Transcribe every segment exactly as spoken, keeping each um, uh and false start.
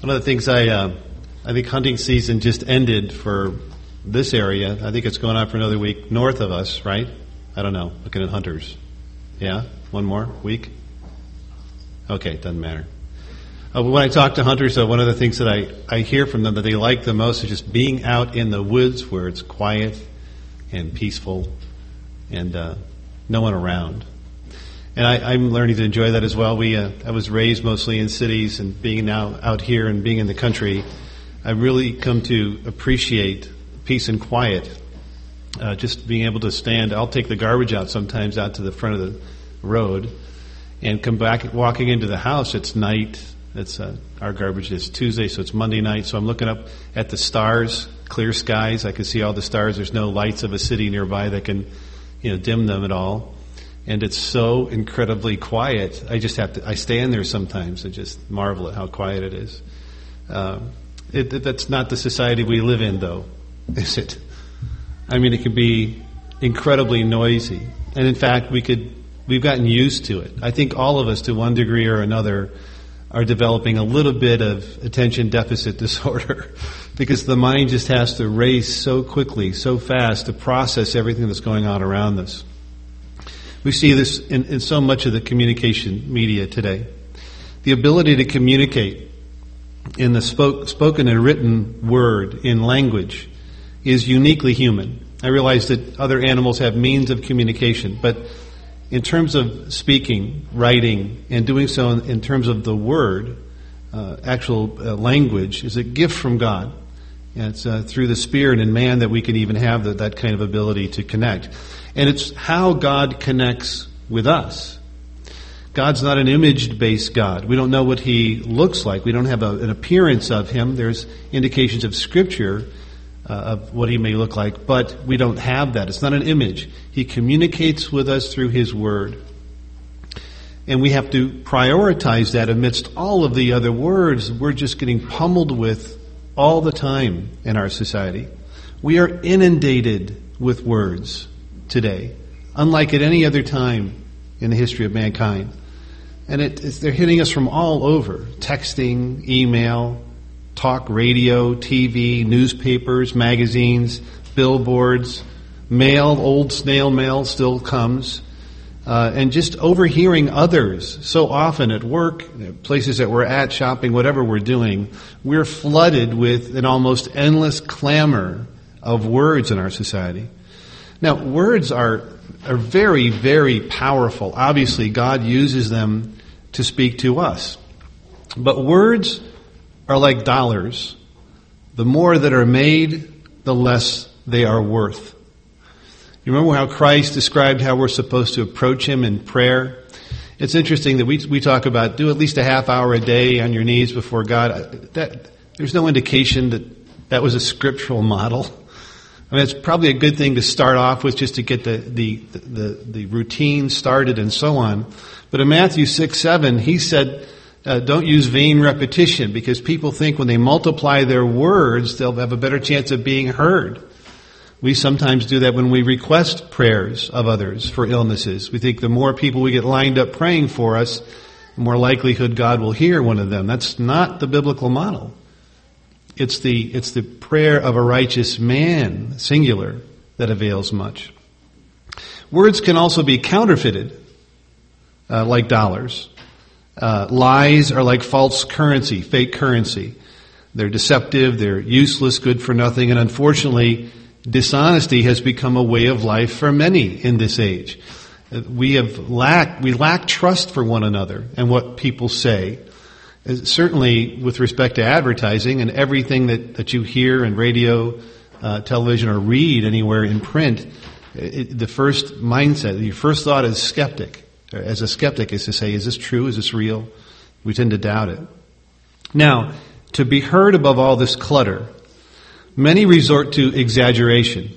One of the things I, uh, I think hunting season just ended for this area. I think it's going on for another week north of us, right? I don't know. Looking at hunters. Yeah? One more week? Okay, doesn't matter. Uh, when I talk to hunters, uh, one of the things that I, I hear from them that they like the most is just being out in the woods where it's quiet and peaceful and uh, no one around. And I, I'm learning to enjoy that as well. We, uh, I was raised mostly in cities, and being now out here and being in the country, I really come to appreciate peace and quiet. Uh, just being able to stand. I'll take the garbage out sometimes out to the front of the road, and come back walking into the house. It's night. It's uh, our garbage is Tuesday, so it's Monday night. So I'm looking up at the stars, clear skies. I can see all the stars. There's no lights of a city nearby that can, you know, dim them at all. And it's so incredibly quiet. I just have to, I stand there sometimes and just marvel at how quiet it is. Um, it, it, that's not the society we live in, though, is it? I mean, it can be incredibly noisy. And in fact, we could, we've gotten used to it. I think all of us, to one degree or another, are developing a little bit of attention deficit disorder because the mind just has to race so quickly, so fast to process everything that's going on around us. We see this in, in so much of the communication media today. The ability to communicate in the spoke, spoken and written word, in language, is uniquely human. I realize that other animals have means of communication, but in terms of speaking, writing, and doing so in, in terms of the word, uh, actual uh, language, is a gift from God. And it's uh, through the Spirit and man that we can even have the, that kind of ability to connect. And it's how God connects with us. God's not an image-based God. We don't know what He looks like. We don't have a, an appearance of Him. There's indications of Scripture uh, of what He may look like, but we don't have that. It's not an image. He communicates with us through His Word. And we have to prioritize that amidst all of the other words we're just getting pummeled with all the time in our society. We are inundated with words today, unlike at any other time in the history of mankind. And it, it's, they're hitting us from all over. Texting, email, talk radio, T V, newspapers, magazines, billboards, mail, old snail mail still comes. Uh, and just overhearing others so often at work, places that we're at, shopping, whatever we're doing, we're flooded with an almost endless clamor of words in our society. Now, words are are very, very powerful. Obviously, God uses them to speak to us. But words are like dollars. The more that are made, the less they are worth. You remember how Christ described how we're supposed to approach Him in prayer? It's interesting that we we talk about do at least a half hour a day on your knees before God. That, there's no indication that that was a scriptural model. I mean, it's probably a good thing to start off with just to get the, the, the, the routine started and so on. But in Matthew six, seven, He said, uh, don't use vain repetition, because people think when they multiply their words, they'll have a better chance of being heard. We sometimes do that when we request prayers of others for illnesses. We think the more people we get lined up praying for us, the more likelihood God will hear one of them. That's not the biblical model. It's the it's the prayer of a righteous man, singular, that avails much. Words can also be counterfeited, uh, like dollars. Uh, lies are like false currency, fake currency. They're deceptive, they're useless, good for nothing, and unfortunately, dishonesty has become a way of life for many in this age. We have lacked, we lack trust for one another and what people say. Certainly with respect to advertising and everything that, that you hear in radio, uh, television, or read anywhere in print, it, the first mindset, your first thought is skeptic. As a skeptic is to say, is this true? Is this real? We tend to doubt it. Now, to be heard above all this clutter, many resort to exaggeration,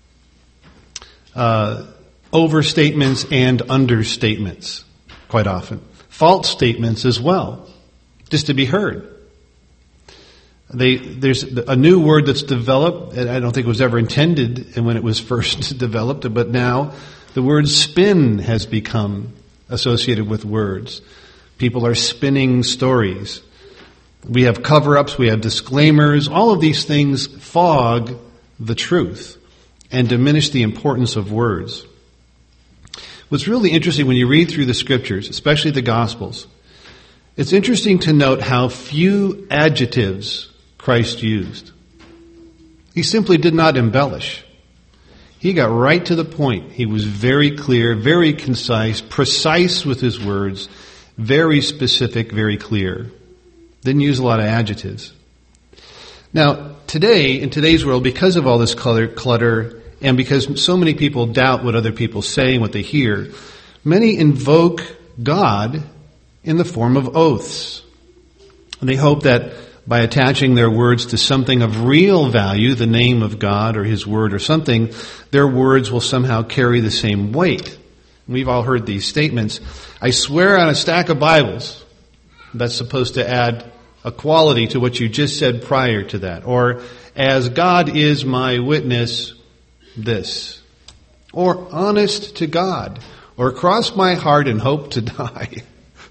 uh, overstatements and understatements, quite often. False statements as well, just to be heard. They, there's a new word that's developed, and I don't think it was ever intended when it was first developed, but now the word spin has become associated with words. People are spinning stories. We have cover-ups, we have disclaimers. All of these things fog the truth and diminish the importance of words. What's really interesting when you read through the Scriptures, especially the Gospels, it's interesting to note how few adjectives Christ used. He simply did not embellish. He got right to the point. He was very clear, very concise, precise with his words, very specific, very clear. Didn't use a lot of adjectives. Now, today, in today's world, because of all this clutter, clutter and because so many people doubt what other people say and what they hear, many invoke God in the form of oaths. And they hope that by attaching their words to something of real value, the name of God or His Word or something, their words will somehow carry the same weight. We've all heard these statements. I swear on a stack of Bibles. That's supposed to add a quality to what you just said prior to that. Or, as God is my witness, this. Or, honest to God. Or, cross my heart and hope to die.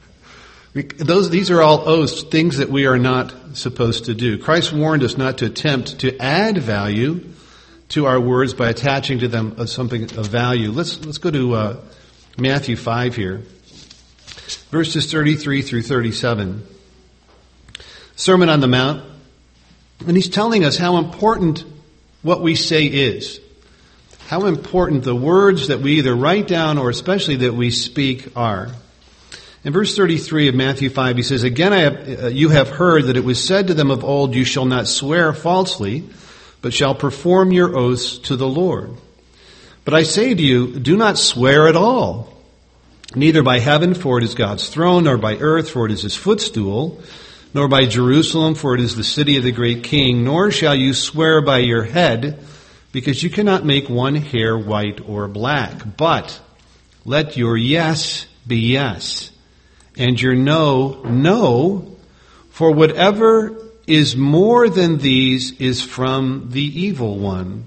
Those, these are all oaths, things that we are not supposed to do. Christ warned us not to attempt to add value to our words by attaching to them something of value. Let's let's go to uh, Matthew five here, verses thirty-three through thirty-seven. Sermon on the Mount, and he's telling us how important what we say is, how important the words that we either write down or especially that we speak are. In verse thirty-three of Matthew five, he says, Again, I have, uh, you have heard that it was said to them of old, you shall not swear falsely, but shall perform your oaths to the Lord. But I say to you, do not swear at all, neither by heaven, for it is God's throne, nor by earth, for it is His footstool, nor by Jerusalem, for it is the city of the great King, nor shall you swear by your head, because you cannot make one hair white or black. But let your yes be yes, and your no, no, for whatever is more than these is from the evil one.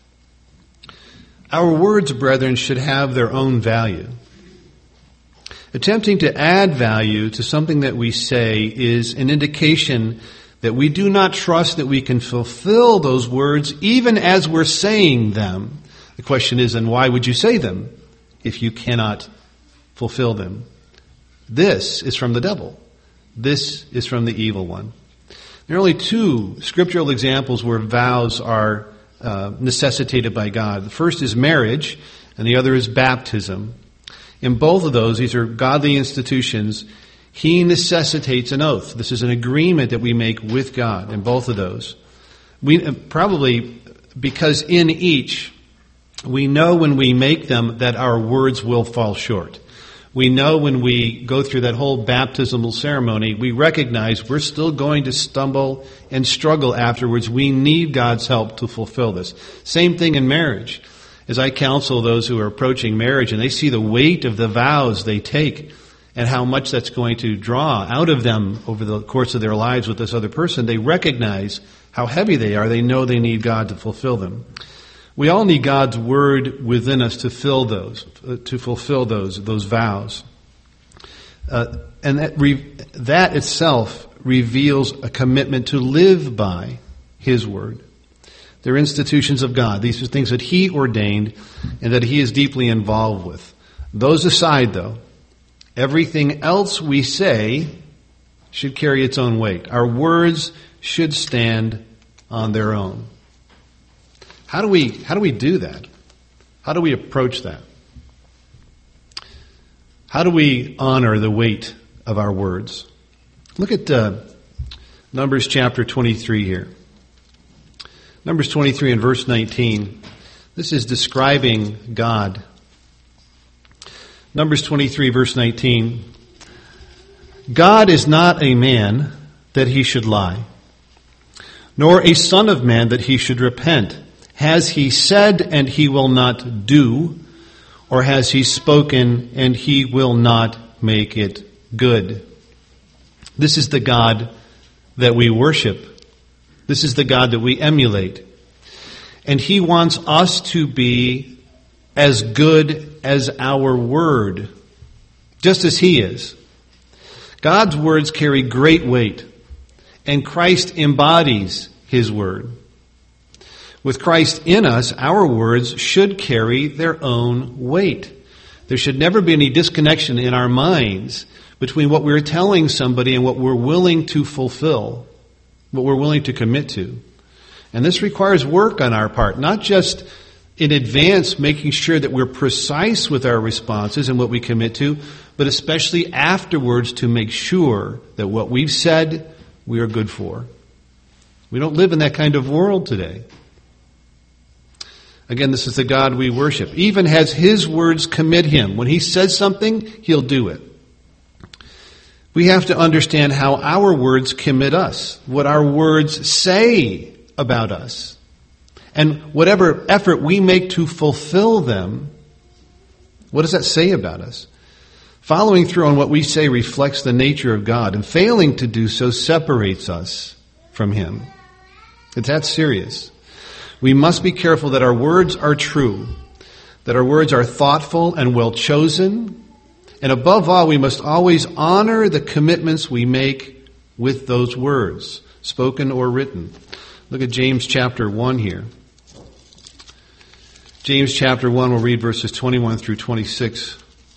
Our words, brethren, should have their own value. Attempting to add value to something that we say is an indication that we do not trust that we can fulfill those words even as we're saying them. The question is, then why would you say them if you cannot fulfill them? This is from the devil. This is from the evil one. There are only two scriptural examples where vows are uh, necessitated by God. The first is marriage, and the other is baptism. In both of those, these are godly institutions. He necessitates an oath. This is an agreement that we make with God in both of those. We uh, probably, because in each, we know when we make them that our words will fall short. We know when we go through that whole baptismal ceremony, we recognize we're still going to stumble and struggle afterwards. We need God's help to fulfill this. Same thing in marriage. As I counsel those who are approaching marriage and they see the weight of the vows they take and how much that's going to draw out of them over the course of their lives with this other person, they recognize how heavy they are. They know they need God to fulfill them. We all need God's word within us to fill those, uh, to fulfill those, those vows. Uh, and that, re- that itself reveals a commitment to live by His word. They're institutions of God. These are things that He ordained and that He is deeply involved with. Those aside, though, everything else we say should carry its own weight. Our words should stand on their own. How do we, how do we do that? How do we approach that? How do we honor the weight of our words? Look at uh, Numbers chapter twenty-three here. Numbers twenty-three and verse nineteen. This is describing God. Numbers twenty-three, verse nineteen. God is not a man that He should lie, nor a son of man that He should repent. Has He said and He will not do, or has He spoken and He will not make it good? This is the God that we worship. This is the God that we emulate. And He wants us to be as good as our word, just as He is. God's words carry great weight. and Christ embodies his word. With Christ in us, our words should carry their own weight. There should never be any disconnection in our minds between what we're telling somebody and what we're willing to fulfill, what we're willing to commit to. And this requires work on our part, not just in advance making sure that we're precise with our responses and what we commit to, but especially afterwards to make sure that what we've said we are good for. We don't live in that kind of world today. Again, this is the God we worship. Even as his words commit him. When he says something, he'll do it. We have to understand how our words commit us, what our words say about us. And whatever effort we make to fulfill them, what does that say about us? Following through on what we say reflects the nature of God, and failing to do so separates us from him. It's that serious. We must be careful that our words are true, that our words are thoughtful and well chosen, and above all, we must always honor the commitments we make with those words, spoken or written. Look at James chapter one here. James chapter one, we'll read verses twenty-one through twenty-six.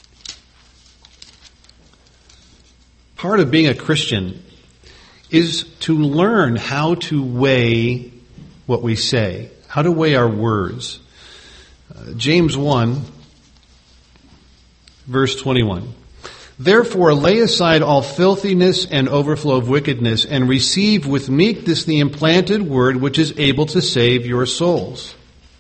Part of being a Christian is to learn how to weigh what we say, how to weigh our words. Uh, James one, verse twenty-one. Therefore lay aside all filthiness and overflow of wickedness, and receive with meekness the implanted word which is able to save your souls.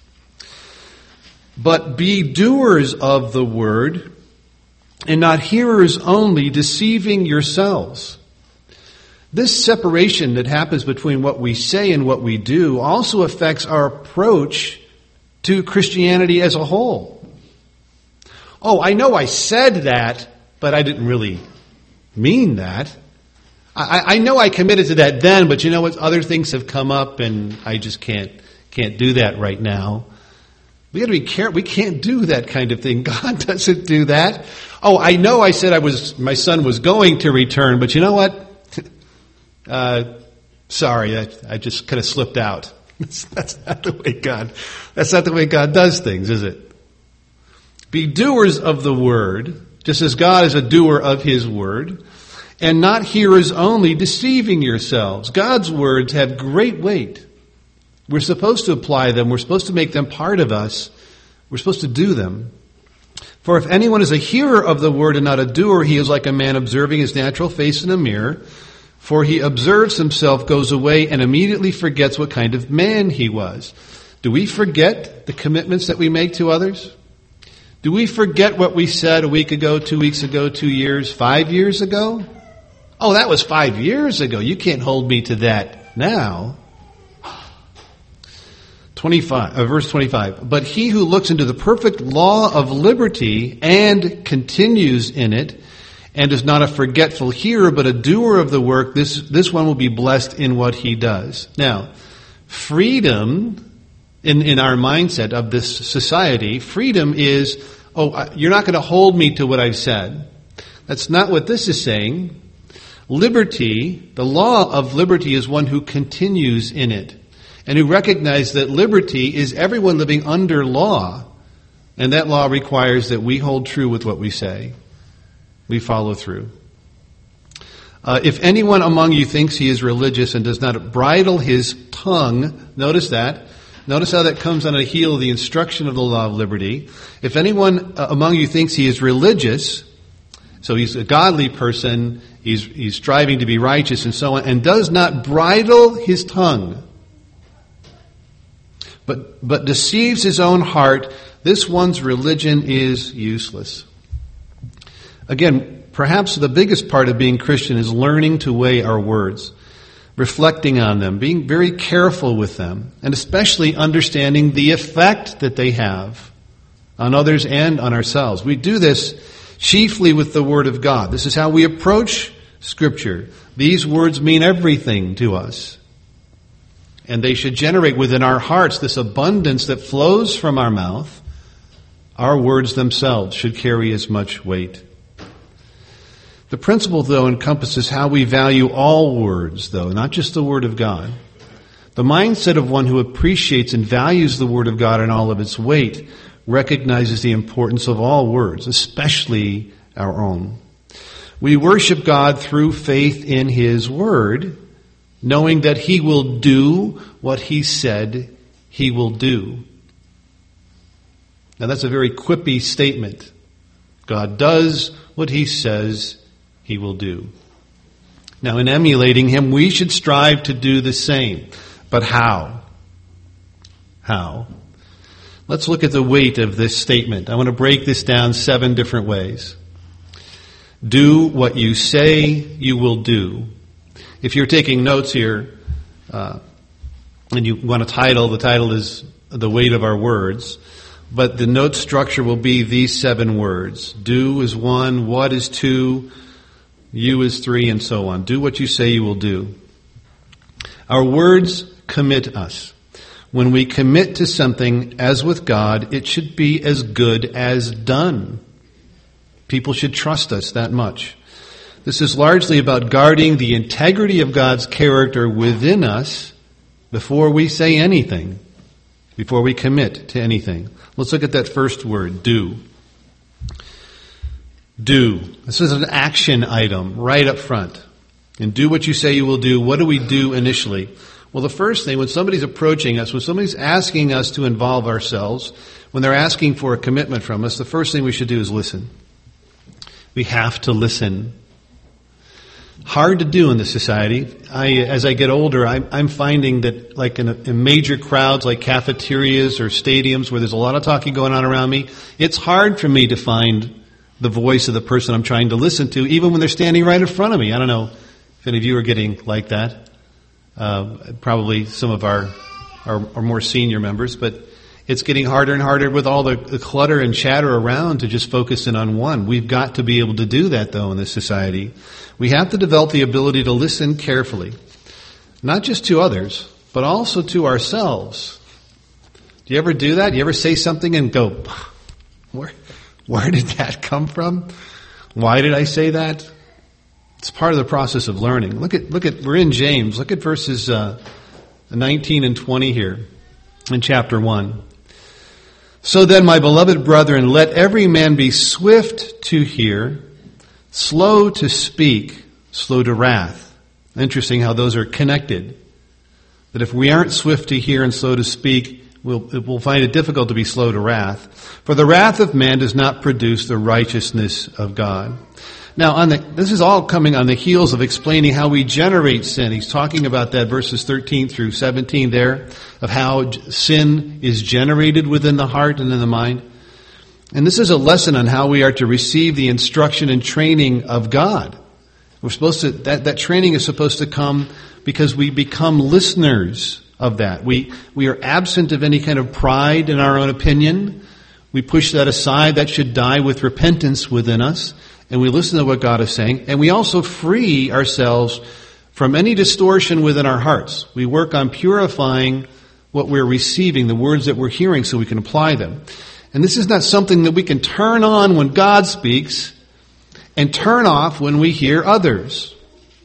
But be doers of the word, and not hearers only, deceiving yourselves. This separation that happens between what we say and what we do also affects our approach to Christianity as a whole. Oh, I know I said that, but I didn't really mean that. I, I know I committed to that then, but you know what? Other things have come up, and I just can't can't do that right now. We got to be careful. We can't do that kind of thing. God doesn't do that. Oh, I know I said I was my son was going to return, but you know what? Uh, sorry, I, I just kind of slipped out. That's, that's not the way God. That's not the way God does things, is it? Be doers of the word, just as God is a doer of his word, and not hearers only, deceiving yourselves. God's words have great weight. We're supposed to apply them. We're supposed to make them part of us. We're supposed to do them. For if anyone is a hearer of the word and not a doer, he is like a man observing his natural face in a mirror. For he observes himself, goes away, and immediately forgets what kind of man he was. Do we forget the commitments that we make to others? Do we forget what we said a week ago, two weeks ago, two years, five years ago? Oh, that was five years ago. You can't hold me to that now. twenty-five, uh, verse twenty-five. But he who looks into the perfect law of liberty and continues in it, and is not a forgetful hearer, but a doer of the work, this, this one will be blessed in what he does. Now, freedom in, in our mindset of this society, freedom is, oh, you're not going to hold me to what I've said. That's not what this is saying. Liberty, the law of liberty, is one who continues in it, and who recognizes that liberty is everyone living under law, and that law requires that we hold true with what we say. We follow through. Uh, if anyone among you thinks he is religious and does not bridle his tongue, notice that. Notice how that comes on the heel of the instruction of the law of liberty. If anyone uh, among you thinks he is religious, so he's a godly person, he's, he's striving to be righteous and so on, and does not bridle his tongue, but, but deceives his own heart, this one's religion is useless. Again, perhaps the biggest part of being Christian is learning to weigh our words, reflecting on them, being very careful with them, and especially understanding the effect that they have on others and on ourselves. We do this chiefly with the Word of God. This is how we approach Scripture. These words mean everything to us, and they should generate within our hearts this abundance that flows from our mouth. Our words themselves should carry as much weight. The principle, though, encompasses how we value all words, though, not just the Word of God. The mindset of one who appreciates and values the Word of God in all of its weight recognizes the importance of all words, especially our own. We worship God through faith in His Word, knowing that He will do what He said He will do. Now that's a very quippy statement. God does what He says He will do. Now in emulating Him, we should strive to do the same. But how? How? Let's look at the weight of this statement. I want to break this down seven different ways. Do what you say you will do. If you're taking notes here, uh, and you want a title, the title is The Weight of Our Words. But the note structure will be these seven words. Do is one, what is two, you is three, and so on. Do what you say you will do. Our words commit us. When we commit to something, as with God, it should be as good as done. People should trust us that much. This is largely about guarding the integrity of God's character within us before we say anything, before we commit to anything. Let's look at that first word, do. Do. This is an action item right up front. And do what you say you will do. What do we do initially? Well, the first thing, when somebody's approaching us, when somebody's asking us to involve ourselves, when they're asking for a commitment from us, the first thing we should do is listen. We have to listen. Hard to do in this society. I, as I get older, I'm, I'm finding that, like in, a, in major crowds, like cafeterias or stadiums, where there's a lot of talking going on around me, it's hard for me to find the voice of the person I'm trying to listen to, even when they're standing right in front of me. I don't know if any of you are getting like that. Uh, probably some of our, our, our more senior members, but it's getting harder and harder with all the, the clutter and chatter around to just focus in on one. We've got to be able to do that, though, in this society. We have to develop the ability to listen carefully, not just to others, but also to ourselves. Do you ever do that? Do you ever say something and go, where, where did that come from? Why did I say that? It's part of the process of learning. Look at, look at, we're in James. Look at verses uh, nineteen and twenty here in chapter one. So then, my beloved brethren, let every man be swift to hear, slow to speak, slow to wrath. Interesting how those are connected. That if we aren't swift to hear and slow to speak, we'll, we'll find it difficult to be slow to wrath. For the wrath of man does not produce the righteousness of God. Now, on the, this is all coming on the heels of explaining how we generate sin. He's talking about that verses thirteen through seventeen there, of how sin is generated within the heart and in the mind. And this is a lesson on how we are to receive the instruction and training of God. We're supposed to, that, that training is supposed to come because we become listeners of that. We, we are absent of any kind of pride in our own opinion. We push that aside. That should die with repentance within us. And we listen to what God is saying. And we also free ourselves from any distortion within our hearts. We work on purifying what we're receiving, the words that we're hearing, so we can apply them. And this is not something that we can turn on when God speaks and turn off when we hear others.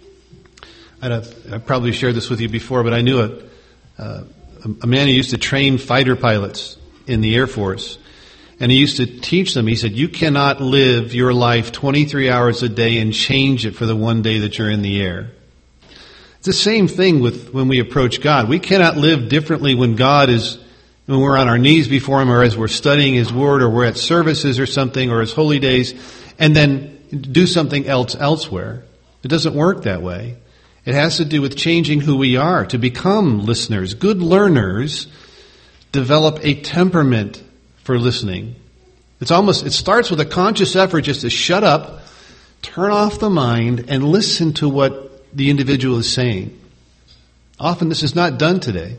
I've probably shared this with you before, but I knew a, uh, a man who used to train fighter pilots in the Air Force. And he used to teach them, he said, you cannot live your life twenty-three hours a day and change it for the one day that you're in the air. It's the same thing with when we approach God. We cannot live differently when God is, when we're on our knees before Him, or as we're studying His Word, or we're at services or something, or His holy days, and then do something else elsewhere. It doesn't work that way. It has to do with changing who we are, to become listeners. Good learners develop a temperament for listening. It's almost, it starts with a conscious effort just to shut up, turn off the mind, and listen to what the individual is saying. Often this is not done today.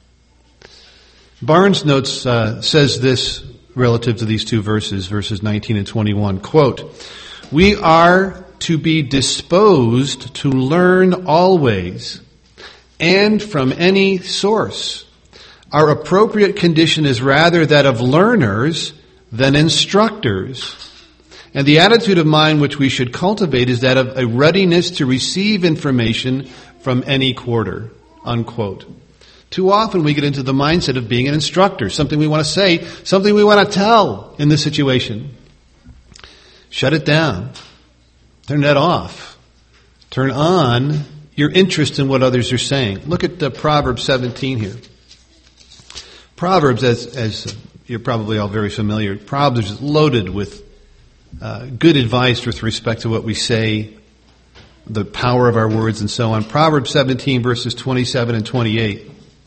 Barnes notes, uh, says this relative to these two verses, verses nineteen and twenty-one, quote, we are to be disposed to learn always and from any source. Our appropriate condition is rather that of learners than instructors. And the attitude of mind which we should cultivate is that of a readiness to receive information from any quarter, unquote. Too often we get into the mindset of being an instructor, something we want to say, something we want to tell in this situation. Shut it down. Turn that off. Turn on your interest in what others are saying. Look at uh, Proverbs seventeen here. Proverbs, as, as you're probably all very familiar, Proverbs is loaded with uh, good advice with respect to what we say, the power of our words, and so on. Proverbs seventeen, verses twenty-seven and twenty-eight.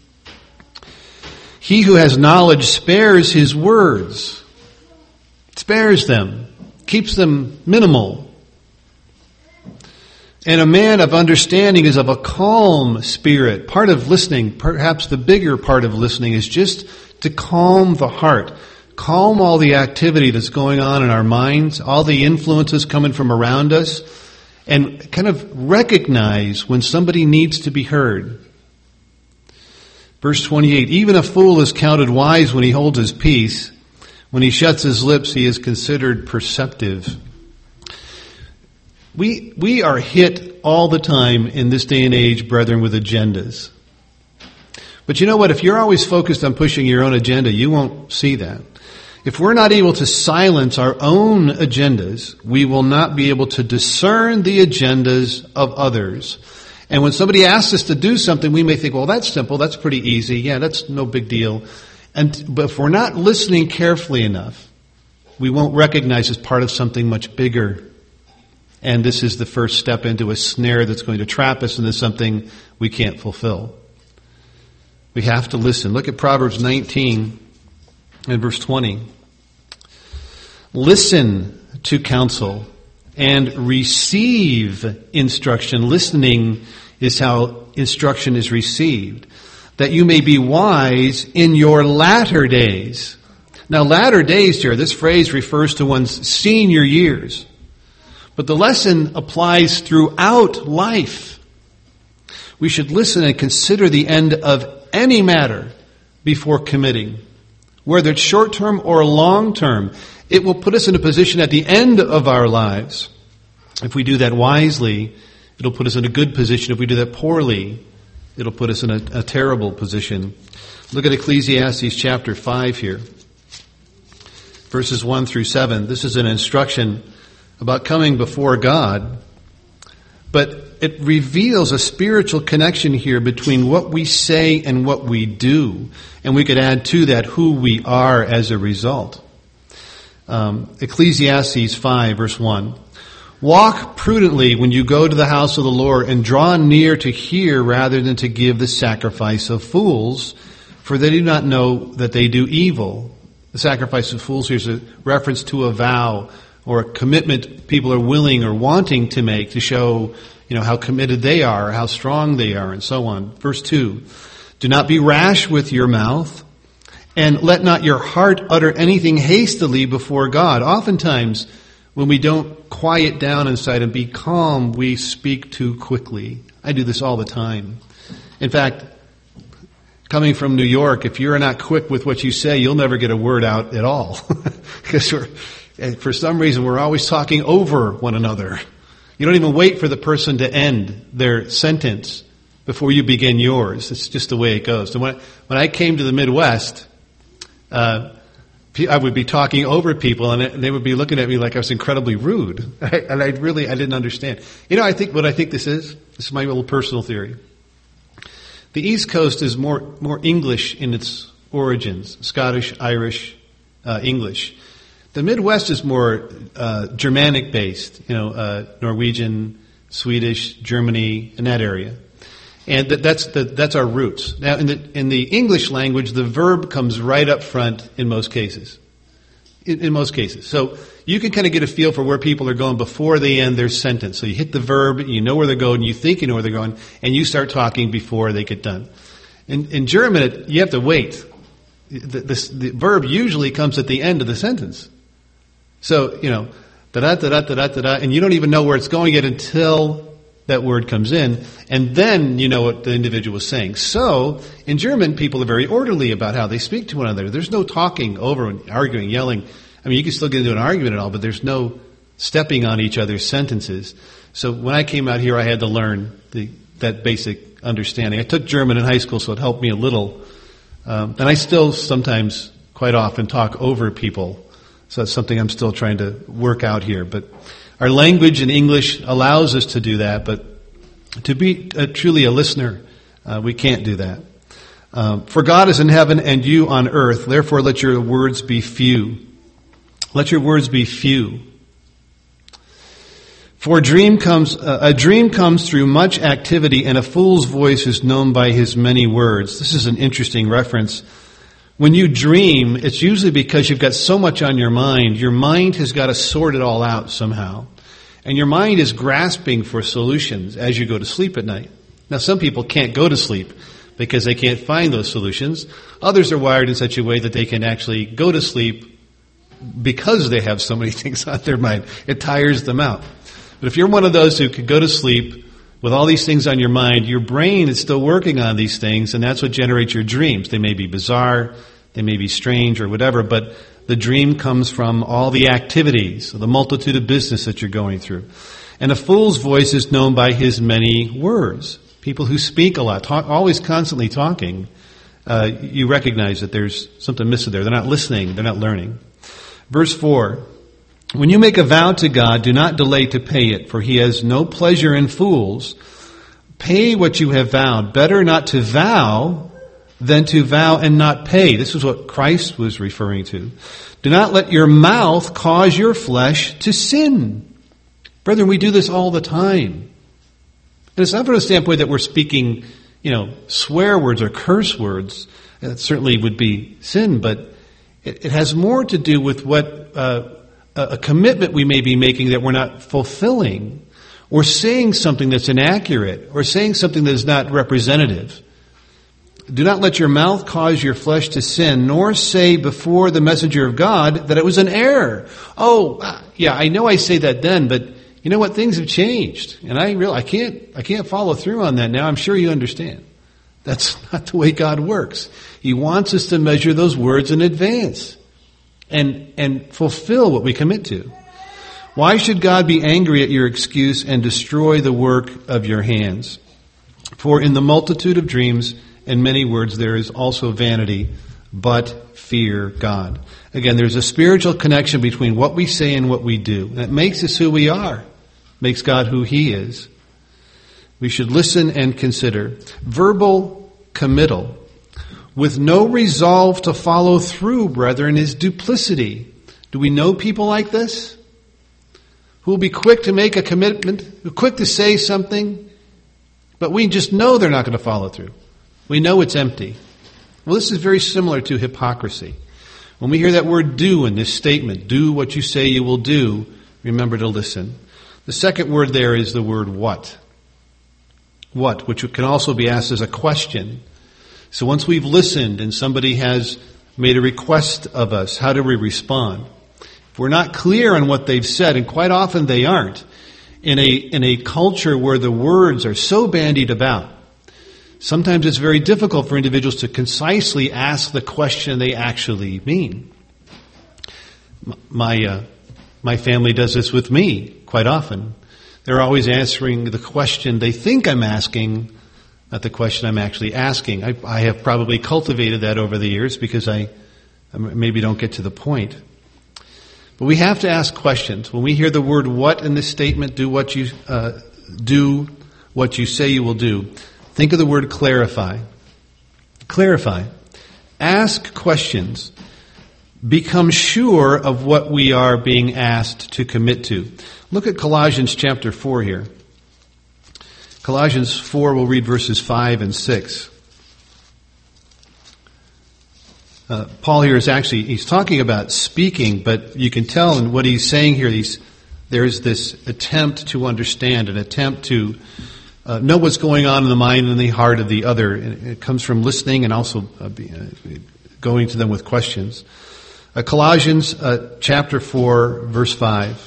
He who has knowledge spares his words, spares them, keeps them minimal. And a man of understanding is of a calm spirit. Part of listening, perhaps the bigger part of listening, is just to calm the heart. Calm all the activity that's going on in our minds, all the influences coming from around us, and kind of recognize when somebody needs to be heard. Verse twenty-eight, even a fool is counted wise when he holds his peace. When he shuts his lips, he is considered perceptive. We we are hit all the time in this day and age, brethren, with agendas. But you know what? If you're always focused on pushing your own agenda, you won't see that. If we're not able to silence our own agendas, we will not be able to discern the agendas of others. And when somebody asks us to do something, we may think, well, that's simple, that's pretty easy, yeah, that's no big deal. And but if we're not listening carefully enough, we won't recognize as part of something much bigger. And this is the first step into a snare that's going to trap us into something we can't fulfill. We have to listen. Look at Proverbs nineteen and verse twenty. Listen to counsel and receive instruction. Listening is how instruction is received. That you may be wise in your latter days. Now, latter days here, this phrase refers to one's senior years. But the lesson applies throughout life. We should listen and consider the end of any matter before committing. Whether it's short-term or long-term, it will put us in a position at the end of our lives. If we do that wisely, it'll put us in a good position. If we do that poorly, it'll put us in a, a terrible position. Look at Ecclesiastes chapter five here. Verses one through seven. This is an instruction about coming before God. But it reveals a spiritual connection here between what we say and what we do. And we could add to that who we are as a result. Um, Ecclesiastes five, verse one. Walk prudently when you go to the house of the Lord, and draw near to hear rather than to give the sacrifice of fools, for they do not know that they do evil. The sacrifice of fools here is a reference to a vow or a commitment people are willing or wanting to make to show, you know, how committed they are, how strong they are, and so on. Verse two. Do not be rash with your mouth, and let not your heart utter anything hastily before God. Oftentimes, when we don't quiet down inside and be calm, we speak too quickly. I do this all the time. In fact, coming from New York, if you're not quick with what you say, you'll never get a word out at all. Because we're, for some reason, we're always talking over one another. You don't even wait for the person to end their sentence before you begin yours. It's just the way it goes. And when, when I came to the Midwest, uh, I would be talking over people, and they would be looking at me like I was incredibly rude. And I really, I didn't understand. You know, I think what I think this is, this is my little personal theory. The East Coast is more, more English in its origins, Scottish, Irish, uh, English. The Midwest is more uh, Germanic based, you know, uh, Norwegian, Swedish, Germany, in that area. And that, that's the, that's our roots. Now, in the in the English language, the verb comes right up front in most cases. In, in most cases, so you can kind of get a feel for where people are going before they end their sentence. So you hit the verb, you know where they're going, you think you know where they're going, and you start talking before they get done. In in German, it, you have to wait. The, this, the verb usually comes at the end of the sentence. So you know, da da da da da da da, and you don't even know where it's going yet until that word comes in, and then you know what the individual is saying. So, in German, people are very orderly about how they speak to one another. There's no talking over and arguing, yelling. I mean, you can still get into an argument and all, but there's no stepping on each other's sentences. So when I came out here, I had to learn the, that basic understanding. I took German in high school, so it helped me a little. Um, and I still sometimes, quite often, talk over people. So that's something I'm still trying to work out here. But our language in English allows us to do that, but to be uh, truly a listener, uh, we can't do that. Um, For God is in heaven and you on earth, therefore let your words be few. Let your words be few. For a dream comes, uh, a dream comes through much activity, and a fool's voice is known by his many words. This is an interesting reference. When you dream, it's usually because you've got so much on your mind. Your mind has got to sort it all out somehow. And your mind is grasping for solutions as you go to sleep at night. Now, some people can't go to sleep because they can't find those solutions. Others are wired in such a way that they can actually go to sleep because they have so many things on their mind. It tires them out. But if you're one of those who could go to sleep with all these things on your mind, your brain is still working on these things, and that's what generates your dreams. They may be bizarre, they may be strange or whatever, but the dream comes from all the activities, the multitude of business that you're going through. And a fool's voice is known by his many words. People who speak a lot, talk, always constantly talking, uh, you recognize that there's something missing there. They're not listening, they're not learning. Verse four, when you make a vow to God, do not delay to pay it, for he has no pleasure in fools. Pay what you have vowed. Better not to vow than to vow and not pay. This is what Christ was referring to. Do not let your mouth cause your flesh to sin. Brethren, we do this all the time. And it's not from the standpoint that we're speaking, you know, swear words or curse words. That certainly would be sin, but it, it has more to do with what uh, a commitment we may be making that we're not fulfilling, or saying something that's inaccurate, or saying something that is not representative. Do not let your mouth cause your flesh to sin, nor say before the messenger of God that it was an error. Oh, yeah, I know I say that then, but you know what? Things have changed, and I real I can't I can't follow through on that now. I'm sure you understand. That's not the way God works. He wants us to measure those words in advance and and fulfill what we commit to. Why should God be angry at your excuse and destroy the work of your hands? For in the multitude of dreams and many words there is also vanity, but fear God. Again, there's a spiritual connection between what we say and what we do. That makes us who we are, makes God who He is. We should listen and consider. Verbal committal with no resolve to follow through, brethren, is duplicity. Do we know people like this? Who will be quick to make a commitment, quick to say something, but we just know they're not going to follow through. We know it's empty. Well, this is very similar to hypocrisy. When we hear that word do in this statement, do what you say you will do, remember to listen. The second word there is the word what. What, which can also be asked as a question. So once we've listened and somebody has made a request of us, how do we respond? If we're not clear on what they've said, and quite often they aren't, in a, in a culture where the words are so bandied about, sometimes it's very difficult for individuals to concisely ask the question they actually mean. My uh, my family does this with me quite often. They're always answering the question they think I'm asking, not the question I'm actually asking. I, I have probably cultivated that over the years because I, I maybe don't get to the point. But we have to ask questions. When we hear the word what in this statement, do what you uh, do what you say you will do. Think of the word clarify. Clarify. Ask questions. Become sure of what we are being asked to commit to. Look at Colossians chapter four here. Colossians four, we'll read verses five and six. Uh, Paul here is actually, he's talking about speaking, but you can tell in what he's saying here, he's, there's this attempt to understand, an attempt to Uh, know what's going on in the mind and the heart of the other. It comes from listening and also uh, be, uh, going to them with questions. Uh, Colossians uh, chapter four, verse five.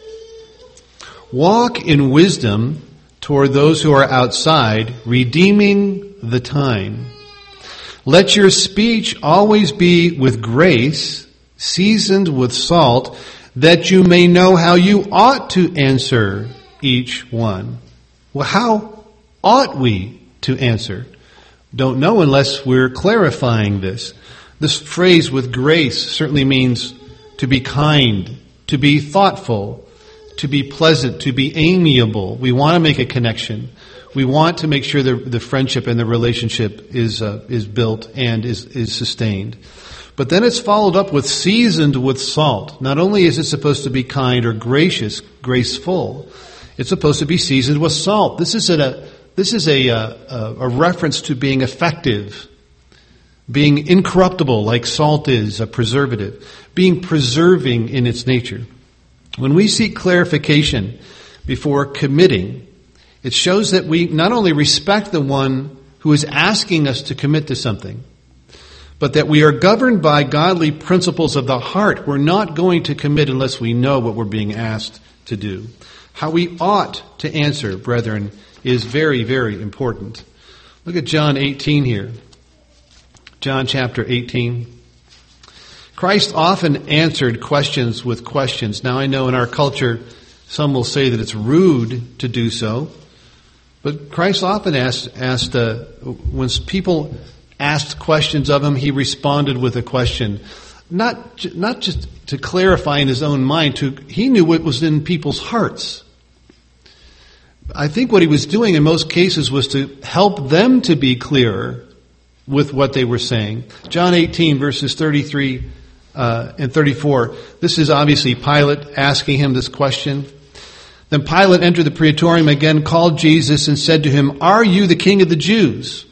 Walk in wisdom toward those who are outside, redeeming the time. Let your speech always be with grace, seasoned with salt, that you may know how you ought to answer each one. Well, how ought we to answer? Don't know unless we're clarifying this. This phrase with grace certainly means to be kind, to be thoughtful, to be pleasant, to be amiable. We want to make a connection. We want to make sure the, the friendship and the relationship is uh, is built and is, is sustained. But then it's followed up with seasoned with salt. Not only is it supposed to be kind or gracious, graceful, it's supposed to be seasoned with salt. This is a this is a a, a reference to being effective, being incorruptible, like salt is a preservative, being preserving in its nature. When we seek clarification before committing, it shows that we not only respect the one who is asking us to commit to something, but that we are governed by godly principles of the heart. We're not going to commit unless we know what we're being asked to do. How we ought to answer, brethren, is very, very important. Look at John eighteen here. John chapter eighteen. Christ often answered questions with questions. Now I know in our culture some will say that it's rude to do so. But Christ often asked, asked uh, when people asked questions of him, he responded with a question. Not, not just to clarify in his own mind, to, he knew what was in people's hearts. I think what he was doing in most cases was to help them to be clearer with what they were saying. John eighteen, verses thirty-three uh, and thirty-four. This is obviously Pilate asking him this question. Then Pilate entered the praetorium again, called Jesus, and said to him, "Are you the king of the Jews?"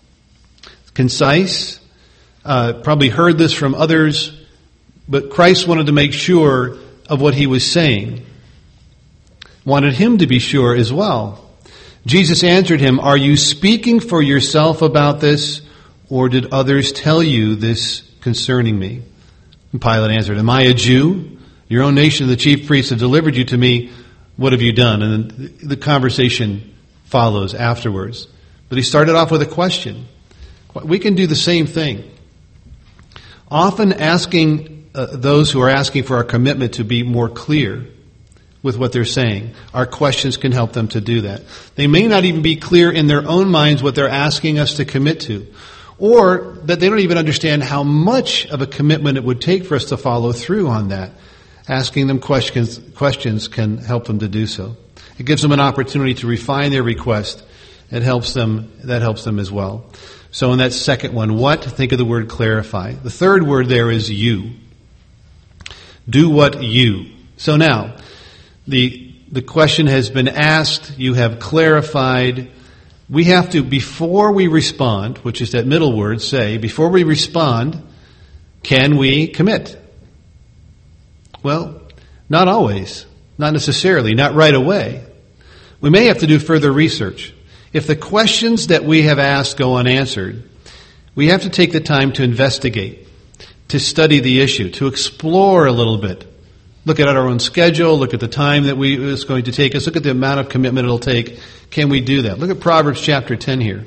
Concise. Uh, probably heard this from others, but Christ wanted to make sure of what he was saying. Wanted him to be sure as well. Jesus answered him, "Are you speaking for yourself about this, or did others tell you this concerning me?" And Pilate answered, "Am I a Jew? Your own nation and the chief priests have delivered you to me. What have you done?" And then the conversation follows afterwards. But he started off with a question. We can do the same thing. Often asking uh, those who are asking for our commitment to be more clear with what they're saying. Our questions can help them to do that. They may not even be clear in their own minds what they're asking us to commit to. Or that they don't even understand how much of a commitment it would take for us to follow through on that. Asking them questions questions can help them to do so. It gives them an opportunity to refine their request. It helps them, that helps them as well. So in that second one, what? Think of the word clarify. The third word there is you. Do what you. So now, the the question has been asked, you have clarified. We have to, before we respond, which is that middle word, say, before we respond, can we commit? Well, not always. Not necessarily. Not right away. We may have to do further research. If the questions that we have asked go unanswered, we have to take the time to investigate, to study the issue, to explore a little bit. Look at our own schedule, look at the time that we it's going to take us, look at the amount of commitment it'll take. Can we do that? Look at Proverbs chapter ten here.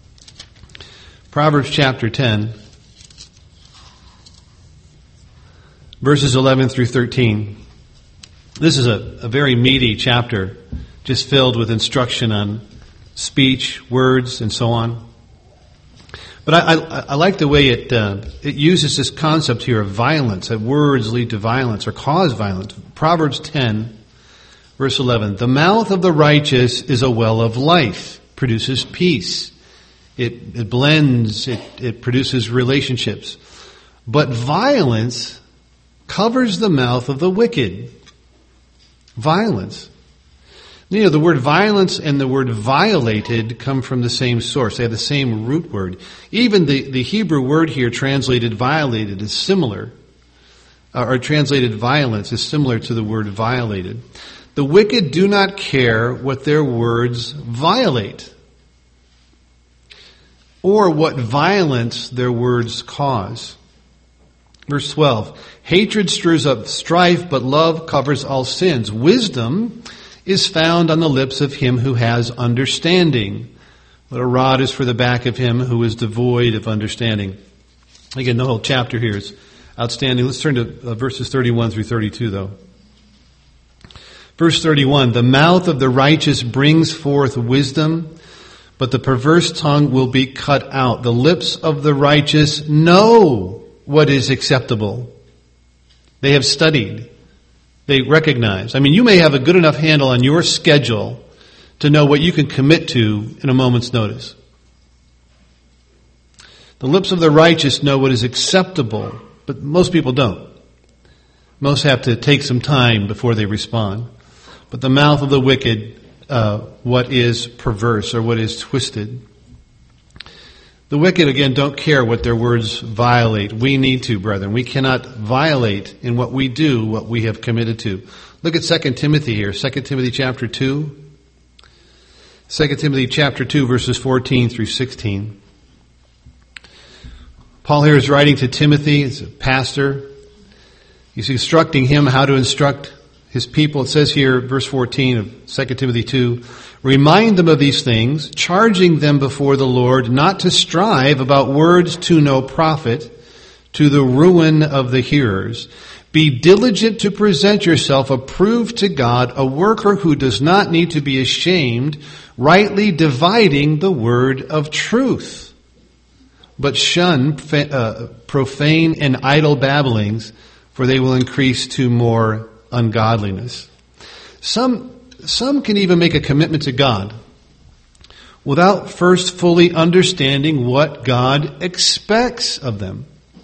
Proverbs chapter ten, verses eleven through thirteen. This is a, a very meaty chapter, just filled with instruction on speech, words, and so on. But I, I, I like the way it uh, it uses this concept here of violence, that words lead to violence or cause violence. Proverbs ten, verse eleven. The mouth of the righteous is a well of life, produces peace. It, it blends, it, it produces relationships. But violence covers the mouth of the wicked. Violence. You know, the word violence and the word violated come from the same source. They have the same root word. Even the, the Hebrew word here translated violated is similar, or translated violence is similar to the word violated. The wicked do not care what their words violate, or what violence their words cause. Verse twelve, hatred stirs up strife, but love covers all sins. Wisdom is found on the lips of him who has understanding. But a rod is for the back of him who is devoid of understanding. Again, the whole chapter here is outstanding. Let's turn to uh, verses thirty-one through thirty-two, though. Verse thirty-one, the mouth of the righteous brings forth wisdom, but the perverse tongue will be cut out. The lips of the righteous know what is acceptable. They have studied. They recognize. I mean, you may have a good enough handle on your schedule to know what you can commit to in a moment's notice. The lips of the righteous know what is acceptable, but most people don't. Most have to take some time before they respond. But the mouth of the wicked, uh, what is perverse or what is twisted. The wicked, again, don't care what their words violate. We need to, brethren. We cannot violate in what we do what we have committed to. Look at Second Timothy here. Second Timothy chapter two. Second Timothy chapter two, verses fourteen through sixteen. Paul here is writing to Timothy. He's a pastor. He's instructing him how to instruct his people. It says here, verse fourteen of Second Timothy two, remind them of these things, charging them before the Lord not to strive about words to no profit, to the ruin of the hearers. Be diligent to present yourself approved to God, a worker who does not need to be ashamed, rightly dividing the word of truth. But shun uh, profane and idle babblings, for they will increase to more ungodliness. Some, some can even make a commitment to God without first fully understanding what God expects of them.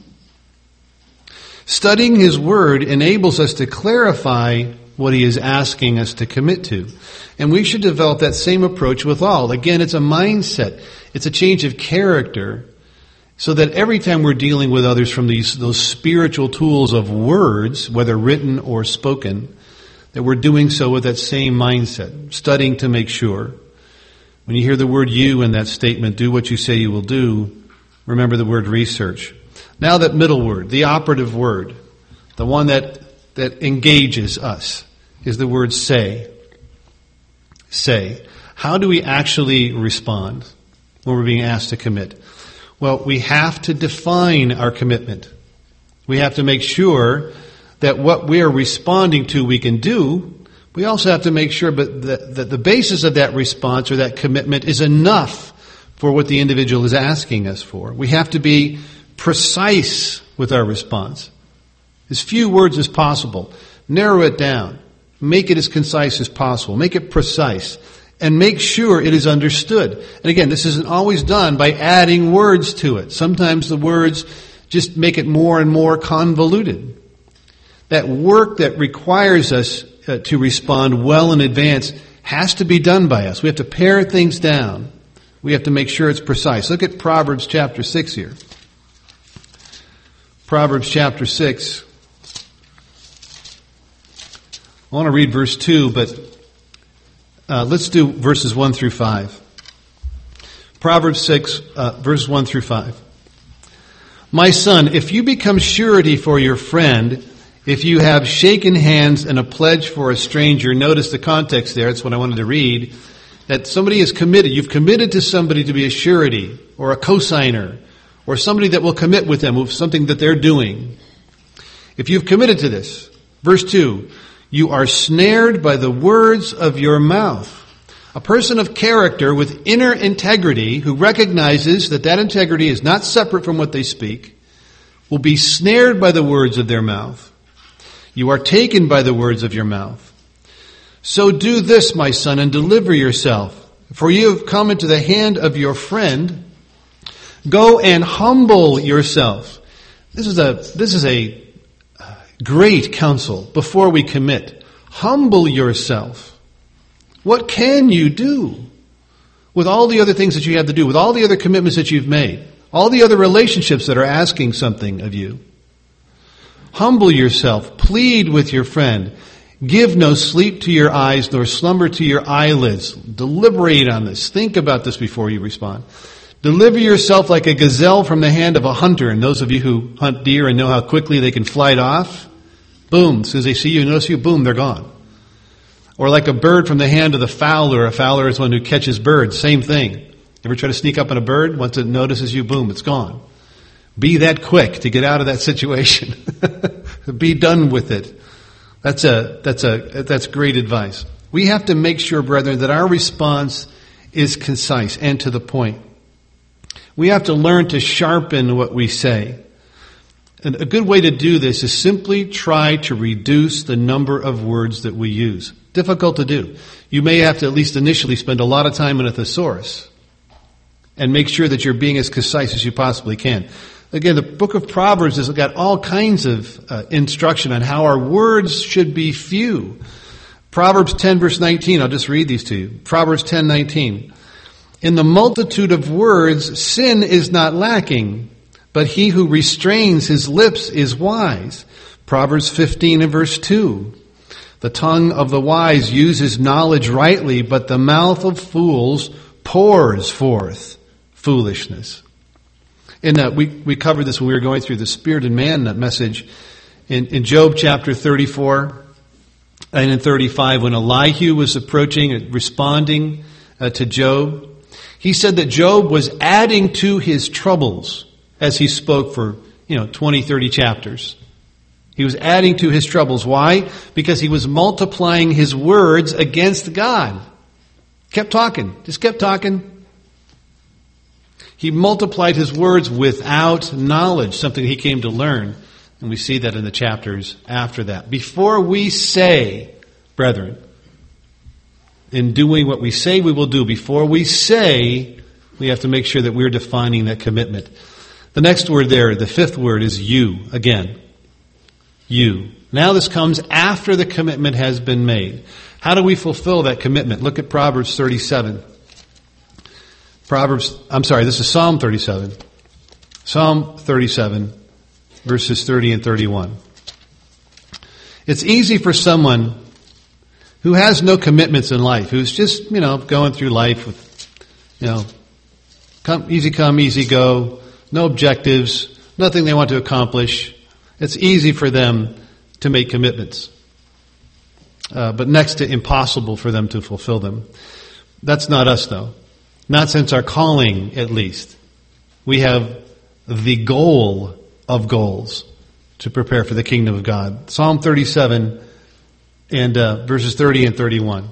Studying His Word enables us to clarify what He is asking us to commit to. And we should develop that same approach with all. Again, it's a mindset. It's a change of character, so that every time we're dealing with others from these those spiritual tools of words, whether written or spoken, that we're doing so with that same mindset, studying to make sure. When you hear the word you in that statement, do what you say you will do, remember the word research. Now that middle word, the operative word, the one that, that engages us, is the word say. Say. How do we actually respond when we're being asked to commit? Well, we have to define our commitment. We have to make sure that what we are responding to we can do. We also have to make sure but that, that the basis of that response or that commitment is enough for what the individual is asking us for. We have to be precise with our response. As few words as possible. Narrow it down. Make it as concise as possible. Make it precise. And make sure it is understood. And again, this isn't always done by adding words to it. Sometimes the words just make it more and more convoluted. That work that requires us uh, to respond well in advance has to be done by us. We have to pare things down. We have to make sure it's precise. Look at Proverbs chapter six here. Proverbs chapter six. I want to read verse two, but Uh, let's do verses one through five. Proverbs six, uh, verse one through five. My son, if you become surety for your friend, if you have shaken hands and a pledge for a stranger, notice the context there, it's what I wanted to read, that somebody is committed. You've committed to somebody to be a surety or a cosigner or somebody that will commit with them with something that they're doing. If you've committed to this, verse two, you are snared by the words of your mouth. A person of character with inner integrity who recognizes that that integrity is not separate from what they speak will be snared by the words of their mouth. You are taken by the words of your mouth. So do this, my son, and deliver yourself, for you have come into the hand of your friend. Go and humble yourself. This is a, this is a great counsel before we commit. Humble yourself. What can you do with all the other things that you have to do, with all the other commitments that you've made, all the other relationships that are asking something of you? Humble yourself. Plead with your friend. Give no sleep to your eyes, nor slumber to your eyelids. Deliberate on this. Think about this before you respond. Deliver yourself like a gazelle from the hand of a hunter. And those of you who hunt deer and know how quickly they can fly it off, boom, as soon as they see you, notice you, boom, they're gone. Or like a bird from the hand of the fowler. A fowler is one who catches birds. Same thing. Ever try to sneak up on a bird? Once it notices you, boom, it's gone. Be that quick to get out of that situation. Be done with it. That's a, that's a, that's great advice. We have to make sure, brethren, that our response is concise and to the point. We have to learn to sharpen what we say. And a good way to do this is simply try to reduce the number of words that we use. Difficult to do. You may have to at least initially spend a lot of time in a thesaurus and make sure that you're being as concise as you possibly can. Again, the book of Proverbs has got all kinds of uh, instruction on how our words should be few. Proverbs ten verse nineteen, I'll just read these to you. Proverbs ten nineteen. In the multitude of words, sin is not lacking, but he who restrains his lips is wise. Proverbs fifteen and verse two. The tongue of the wise uses knowledge rightly, but the mouth of fools pours forth foolishness. And uh, we, we covered this when we were going through the Spirit and Man message in, in Job chapter thirty-four and in thirty-five, when Elihu was approaching, responding uh, to Job. He said that Job was adding to his troubles as he spoke for, you know, twenty, thirty chapters. He was adding to his troubles. Why? Because he was multiplying his words against God. Kept talking. Just kept talking. He multiplied his words without knowledge, something he came to learn. And we see that in the chapters after that. Before we say, brethren, in doing what we say we will do, before we say, we have to make sure that we're defining that commitment. The next word there, the fifth word, is you, again. You. Now this comes after the commitment has been made. How do we fulfill that commitment? Look at Proverbs thirty-seven. Proverbs, I'm sorry, this is Psalm thirty-seven. Psalm thirty-seven, verses thirty and thirty-one. It's easy for someone who has no commitments in life, who's just, you know, going through life with, you know, come, easy come, easy go, no objectives, nothing they want to accomplish. It's easy for them to make commitments, uh, but next to impossible for them to fulfill them. That's not us, though. Not since our calling, at least. We have the goal of goals to prepare for the kingdom of God. Psalm thirty-seven and uh, verses thirty and thirty-one.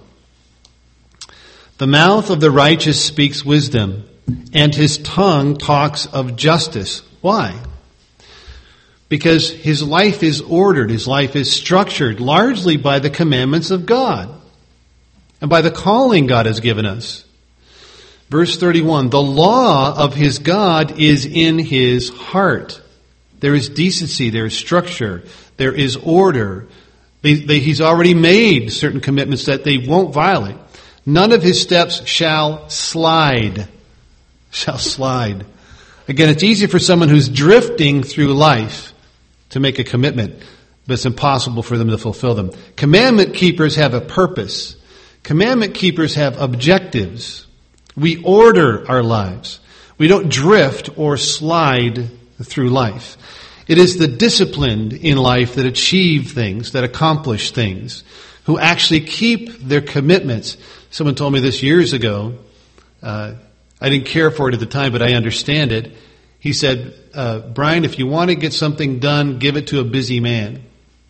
The mouth of the righteous speaks wisdom, and his tongue talks of justice. Why? Because his life is ordered, his life is structured largely by the commandments of God and by the calling God has given us. Verse thirty-one, the law of his God is in his heart. There is decency, there is structure, there is order. They, they, he's already made certain commitments that they won't violate. None of his steps shall slide. Shall slide. Again, it's easy for someone who's drifting through life to make a commitment, but it's impossible for them to fulfill them. Commandment keepers have a purpose. Commandment keepers have objectives. We order our lives. We don't drift or slide through life. It is the disciplined in life that achieve things, that accomplish things, who actually keep their commitments. Someone told me this years ago. Uh, I didn't care for it at the time, but I understand it. He said, uh, Brian, if you want to get something done, give it to a busy man.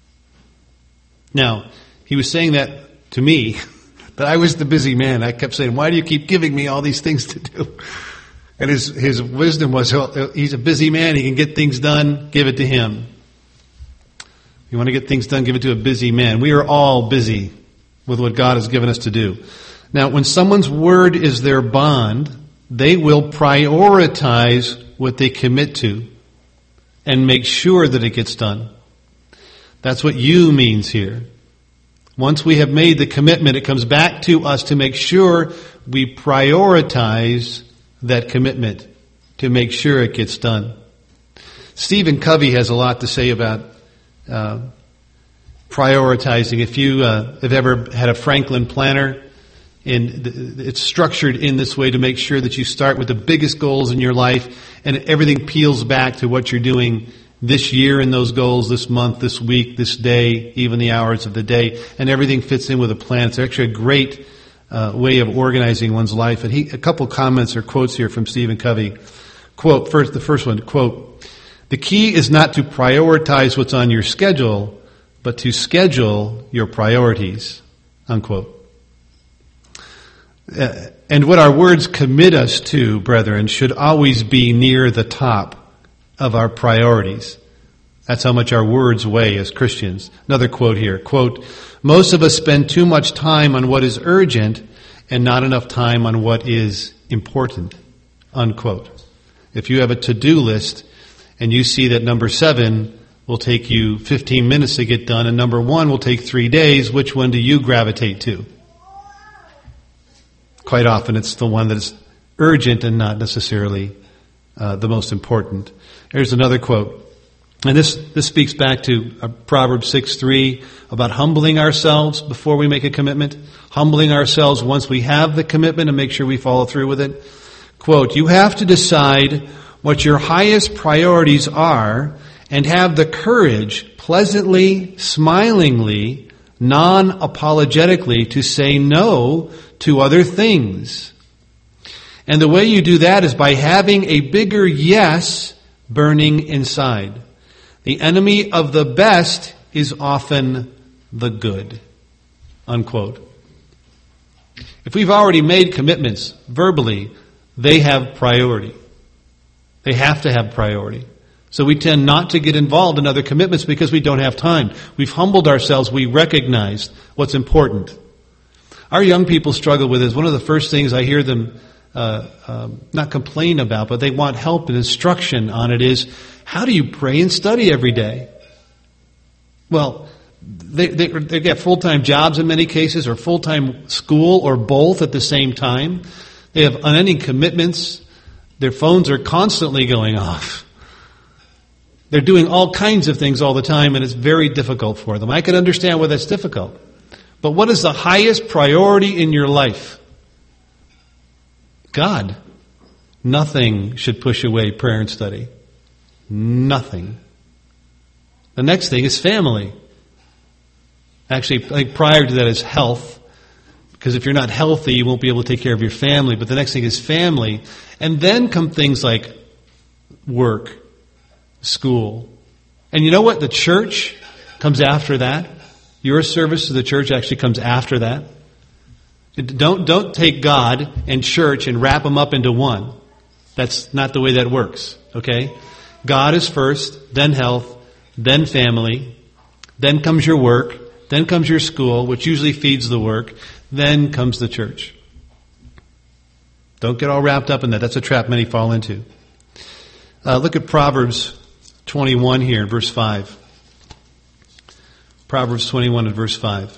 Now, he was saying that to me, that I was the busy man. I kept saying, why do you keep giving me all these things to do? And his, his wisdom was, he's a busy man. He can get things done. Give it to him. You want to get things done, give it to a busy man. We are all busy with what God has given us to do. Now, when someone's word is their bond, they will prioritize what they commit to and make sure that it gets done. That's what you means here. Once we have made the commitment, it comes back to us to make sure we prioritize that commitment to make sure it gets done. Stephen Covey has a lot to say about uh, prioritizing. If you uh, have ever had a Franklin planner, and it's structured in this way to make sure that you start with the biggest goals in your life and everything peels back to what you're doing this year in those goals, this month, this week, this day, even the hours of the day, and everything fits in with a plan. It's actually a great uh, way of organizing one's life. And he, a couple comments or quotes here from Stephen Covey. Quote, first, the first one, quote, The key is not to prioritize what's on your schedule, but to schedule your priorities, unquote. Uh, and what our words commit us to, brethren, should always be near the top of our priorities. That's how much our words weigh as Christians. Another quote here, quote, most of us spend too much time on what is urgent and not enough time on what is important, unquote. If you have a to-do list and you see that number seven will take you fifteen minutes to get done and number one will take three days, which one do you gravitate to? Quite often it's the one that is urgent and not necessarily uh, the most important. Here's another quote. And this, this speaks back to uh, Proverbs six three about humbling ourselves before we make a commitment. Humbling ourselves once we have the commitment and make sure we follow through with it. Quote, you have to decide what your highest priorities are and have the courage, pleasantly, smilingly, non-apologetically, to say no to other things. And the way you do that is by having a bigger yes burning inside. The enemy of the best is often the good, unquote. If we've already made commitments verbally, they have priority. They have to have priority. So we tend not to get involved in other commitments because we don't have time. We've humbled ourselves. We recognize what's important. Our young people struggle with this. One of the first things I hear them uh, uh, not complain about, but they want help and instruction on it is, how do you pray and study every day? Well, they, they, they get full-time jobs in many cases, or full-time school, or both at the same time. They have unending commitments. Their phones are constantly going off. They're doing all kinds of things all the time, and it's very difficult for them. I can understand why that's difficult. But what is the highest priority in your life? God. Nothing should push away prayer and study. Nothing. The next thing is family. Actually, I think prior to that is health. Because if you're not healthy, you won't be able to take care of your family. But the next thing is family. And then come things like work, school. And you know what? The church comes after that. Your service to the church actually comes after that. Don't, don't take God and church and wrap them up into one. That's not the way that works. Okay? God is first, then health, then family, then comes your work, then comes your school, which usually feeds the work, then comes the church. Don't get all wrapped up in that. That's a trap many fall into. Uh, look at Proverbs twenty-one here, verse five. Proverbs twenty-one and verse five.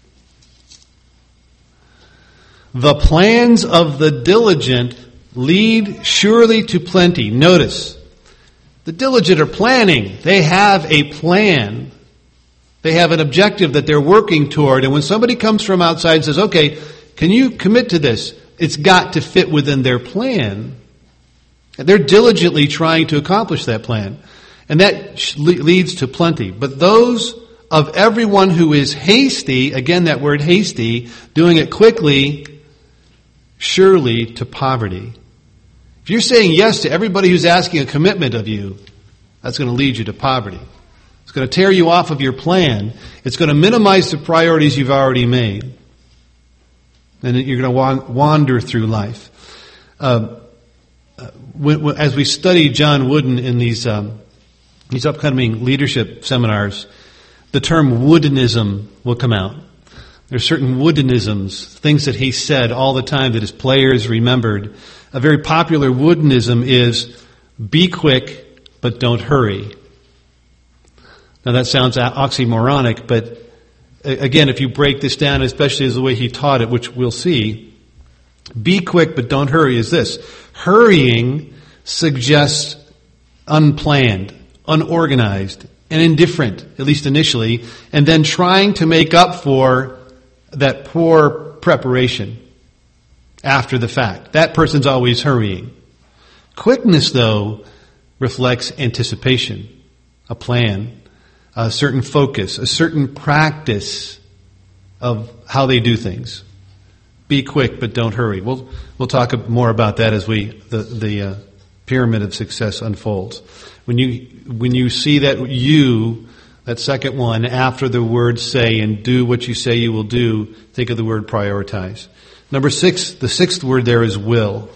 The plans of the diligent lead surely to plenty. Notice, the diligent are planning. They have a plan. They have an objective that they're working toward. And when somebody comes from outside and says, okay, can you commit to this? It's got to fit within their plan. And they're diligently trying to accomplish that plan. And that leads to plenty. But those of everyone who is hasty, again that word hasty, doing it quickly, surely to poverty. If you're saying yes to everybody who's asking a commitment of you, that's going to lead you to poverty. It's going to tear you off of your plan. It's going to minimize the priorities you've already made. And you're going to wander through life. Uh, when, when, as we study John Wooden in these um, these upcoming leadership seminars, the term Woodenism will come out. There are certain Woodenisms, things that he said all the time that his players remembered. A very popular Woodenism is, be quick, but don't hurry. Now that sounds oxymoronic, but again, if you break this down, especially as the way he taught it, which we'll see, be quick, but don't hurry is this. Hurrying suggests unplanned, unorganized, and indifferent, at least initially, and then trying to make up for that poor preparation after the fact. That person's always hurrying. Quickness, though, reflects anticipation, a plan, a certain focus, a certain practice of how they do things. Be quick, but don't hurry. We'll we'll talk more about that as we the the uh, pyramid of success unfolds. When you when you see that you, that second one, after the word say and do what you say you will do, think of the word prioritize. Number six, the sixth word there is will.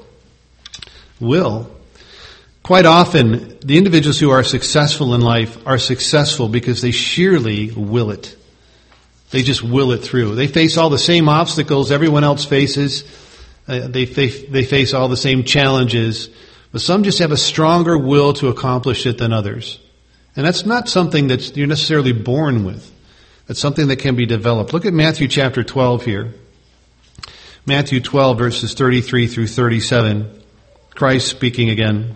Will. Quite often, the individuals who are successful in life are successful because they sheerly will it. They just will it through. They face all the same obstacles everyone else faces. Uh, they, fa- they face all the same challenges. But some just have a stronger will to accomplish it than others. And that's not something that you're necessarily born with. That's something that can be developed. Look at Matthew chapter twelve here. Matthew twelve, verses thirty-three through thirty-seven. Christ speaking again.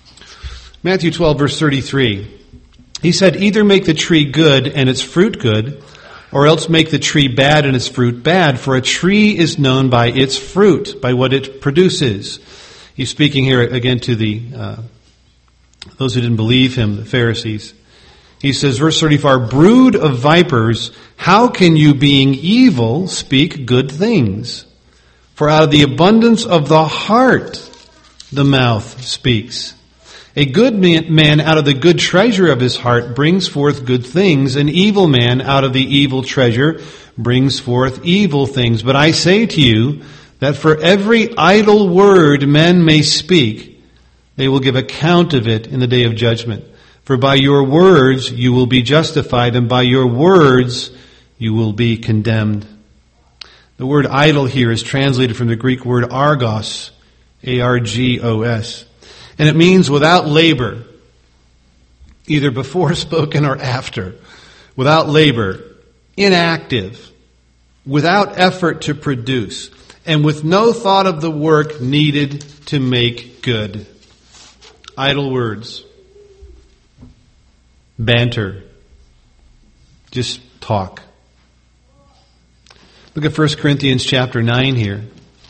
Matthew twelve, verse thirty-three. He said, either make the tree good and its fruit good, or else make the tree bad and its fruit bad, for a tree is known by its fruit, by what it produces. He's speaking here again to the uh, those who didn't believe him, the Pharisees. He says, verse thirty-four, brood of vipers, how can you, being evil, speak good things? For out of the abundance of the heart, the mouth speaks. A good man out of the good treasure of his heart brings forth good things. An evil man out of the evil treasure brings forth evil things. But I say to you that for every idle word men may speak, they will give account of it in the day of judgment. For by your words you will be justified, and by your words you will be condemned. The word idle here is translated from the Greek word argos, A R G O S. And it means without labor, either before spoken or after. Without labor, inactive, without effort to produce, and with no thought of the work needed to make good. Idle words. Banter. Just talk. Look at First Corinthians chapter nine here.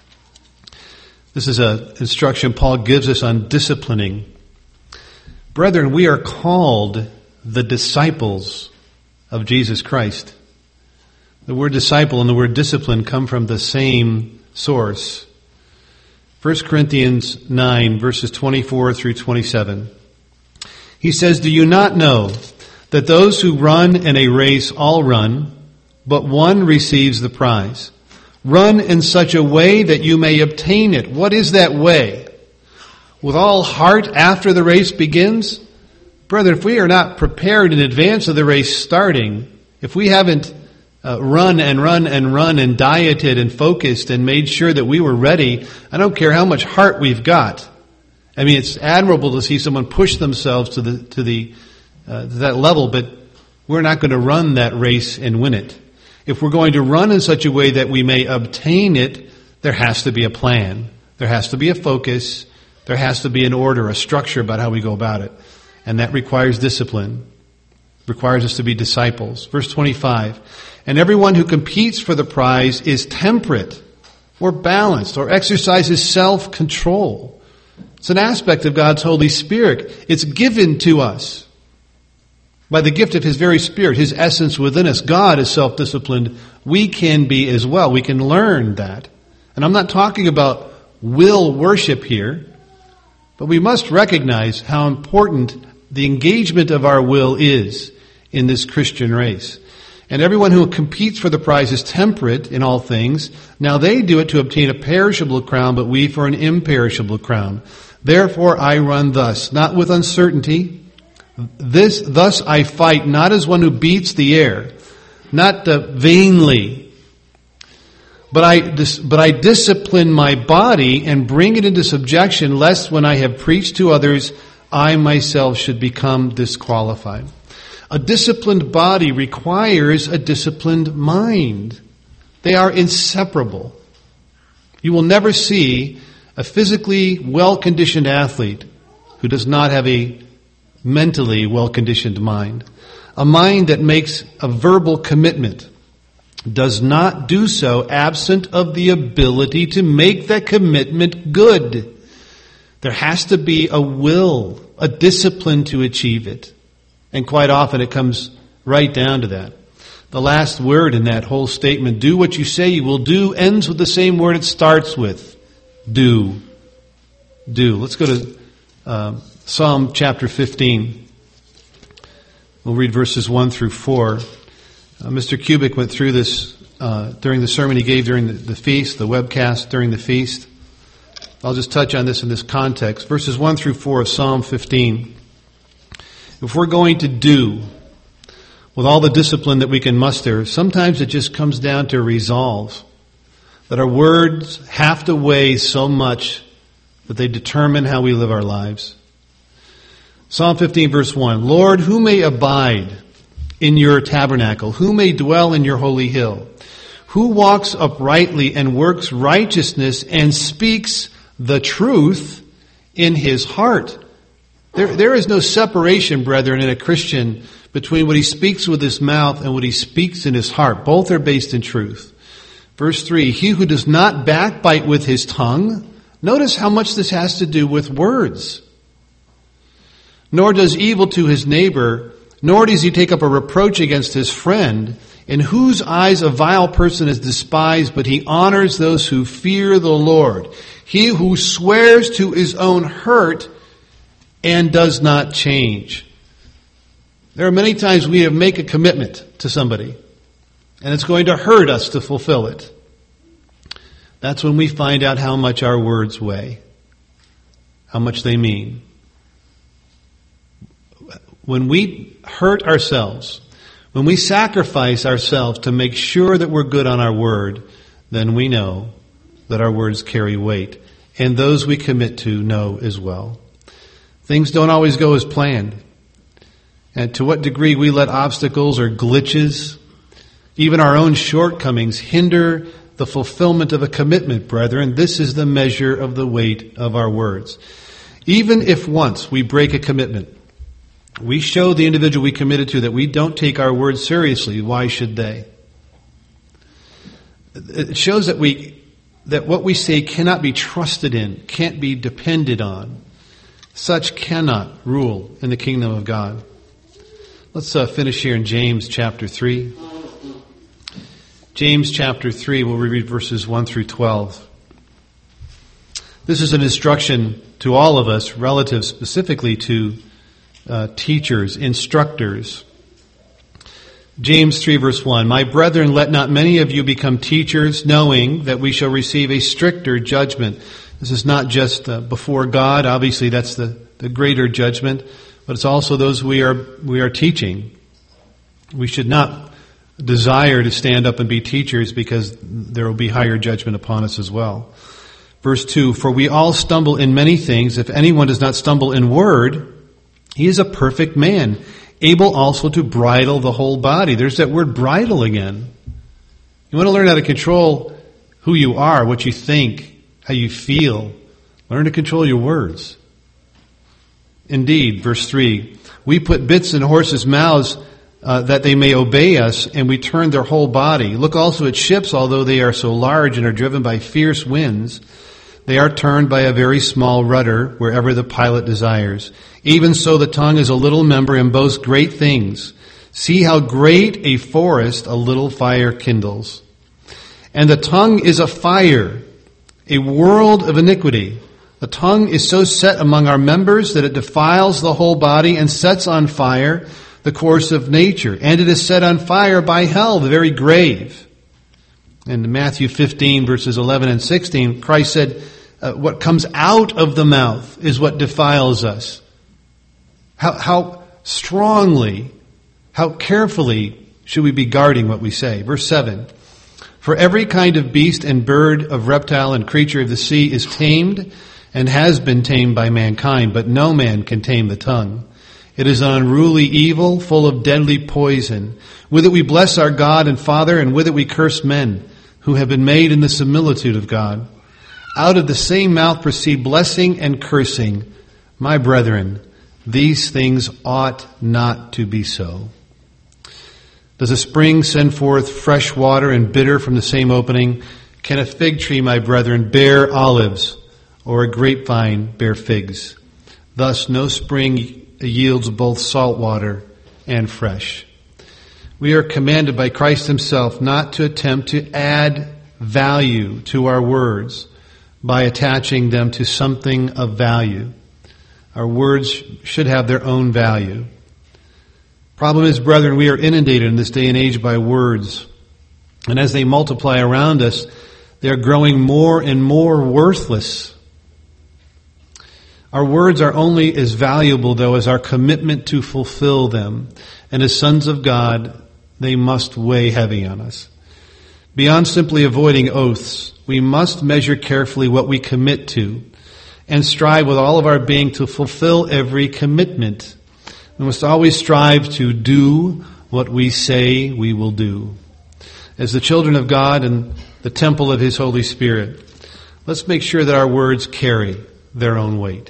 This is an instruction Paul gives us on disciplining. Brethren, we are called the disciples of Jesus Christ. The word disciple and the word discipline come from the same source. First Corinthians nine, verses twenty-four through twenty-seven. He says, do you not know that those who run in a race all run, but one receives the prize? Run in such a way that you may obtain it. What is that way? With all heart after the race begins? Brethren, if we are not prepared in advance of the race starting, if we haven't uh, run and run and run and dieted and focused and made sure that we were ready, I don't care how much heart we've got. I mean, it's admirable to see someone push themselves to the to the uh, to that level, but we're not going to run that race and win it. If we're going to run in such a way that we may obtain it, there has to be a plan. There has to be a focus. There has to be an order, a structure about how we go about it. And that requires discipline. Requires us to be disciples. Verse twenty-five. And everyone who competes for the prize is temperate or balanced or exercises self-control. It's an aspect of God's Holy Spirit. It's given to us by the gift of His very Spirit, His essence within us. God is self-disciplined. We can be as well. We can learn that. And I'm not talking about will worship here, but we must recognize how important the engagement of our will is in this Christian race. And everyone who competes for the prize is temperate in all things. Now they do it to obtain a perishable crown, but we for an imperishable crown. Therefore I run thus, not with uncertainty. This, thus I fight, not as one who beats the air, not uh, vainly, but I, dis, but I discipline my body and bring it into subjection, lest when I have preached to others, I myself should become disqualified. A disciplined body requires a disciplined mind. They are inseparable. You will never see a physically well-conditioned athlete who does not have a mentally well-conditioned mind. A mind that makes a verbal commitment does not do so absent of the ability to make that commitment good. There has to be a will, a discipline to achieve it. And quite often it comes right down to that. The last word in that whole statement, do what you say you will do, ends with the same word it starts with. Do. Do. Let's go to uh, Psalm chapter fifteen. We'll read verses one through four. Uh, Mister Kubik went through this uh, during the sermon he gave during the, the feast, the webcast during the feast. I'll just touch on this in this context. Verses one through four of Psalm fifteen. If we're going to do with all the discipline that we can muster, sometimes it just comes down to resolve. That our words have to weigh so much that they determine how we live our lives. Psalm fifteen verse one, Lord, who may abide in your tabernacle? Who may dwell in your holy hill? Who walks uprightly and works righteousness and speaks the truth in his heart? There, there is no separation, brethren, in a Christian between what he speaks with his mouth and what he speaks in his heart. Both are based in truth. Verse three, he who does not backbite with his tongue. Notice how much this has to do with words. Nor does evil to his neighbor, nor does he take up a reproach against his friend, in whose eyes a vile person is despised, but he honors those who fear the Lord. He who swears to his own hurt and does not change. There are many times we have make a commitment to somebody, and it's going to hurt us to fulfill it. That's when we find out how much our words weigh, how much they mean. When we hurt ourselves, when we sacrifice ourselves to make sure that we're good on our word, then we know that our words carry weight. And those we commit to know as well. Things don't always go as planned. And to what degree we let obstacles or glitches, even our own shortcomings, hinder the fulfillment of a commitment, brethren, this is the measure of the weight of our words. Even if once we break a commitment, we show the individual we committed to that we don't take our words seriously. Why should they? It shows that we that what we say cannot be trusted in, can't be depended on. Such cannot rule in the kingdom of God. Let's uh, finish here in James chapter three. James chapter three, we'll read verses one through twelve. This is an instruction to all of us, relative specifically to Uh, teachers, instructors. James three verse one, my brethren, let not many of you become teachers, knowing that we shall receive a stricter judgment. This is not just uh, before God. Obviously, that's the, the greater judgment, but it's also those we are we are teaching. We should not desire to stand up and be teachers, because there will be higher judgment upon us as well. Verse two, for we all stumble in many things. If anyone does not stumble in word, he is a perfect man, able also to bridle the whole body. There's that word bridle again. You want to learn how to control who you are, what you think, how you feel. Learn to control your words. Indeed, verse three, we put bits in horses' mouths uh, that they may obey us, and we turn their whole body. Look also at ships, although they are so large and are driven by fierce winds. They are turned by a very small rudder wherever the pilot desires. Even so, the tongue is a little member and boasts great things. See how great a forest a little fire kindles. And the tongue is a fire, a world of iniquity. The tongue is so set among our members that it defiles the whole body and sets on fire the course of nature. And it is set on fire by hell, the very grave. In Matthew fifteen, verses eleven and sixteen, Christ said, Uh, what comes out of the mouth is what defiles us. How, how strongly, how carefully should we be guarding what we say? Verse seven. For every kind of beast and bird, of reptile and creature of the sea is tamed and has been tamed by mankind, but no man can tame the tongue. It is an unruly evil, full of deadly poison. With it we bless our God and Father, and with it we curse men who have been made in the similitude of God. Out of the same mouth proceed blessing and cursing. My brethren, these things ought not to be so. Does a spring send forth fresh water and bitter from the same opening? Can a fig tree, my brethren, bear olives, or a grapevine bear figs? Thus no spring yields both salt water and fresh. We are commanded by Christ himself not to attempt to add value to our words by attaching them to something of value. Our words should have their own value. Problem is, brethren, we are inundated in this day and age by words. And as they multiply around us, they are growing more and more worthless. Our words are only as valuable, though, as our commitment to fulfill them. And as sons of God, they must weigh heavy on us. Beyond simply avoiding oaths, we must measure carefully what we commit to and strive with all of our being to fulfill every commitment. We must always strive to do what we say we will do. As the children of God and the temple of His Holy Spirit, let's make sure that our words carry their own weight.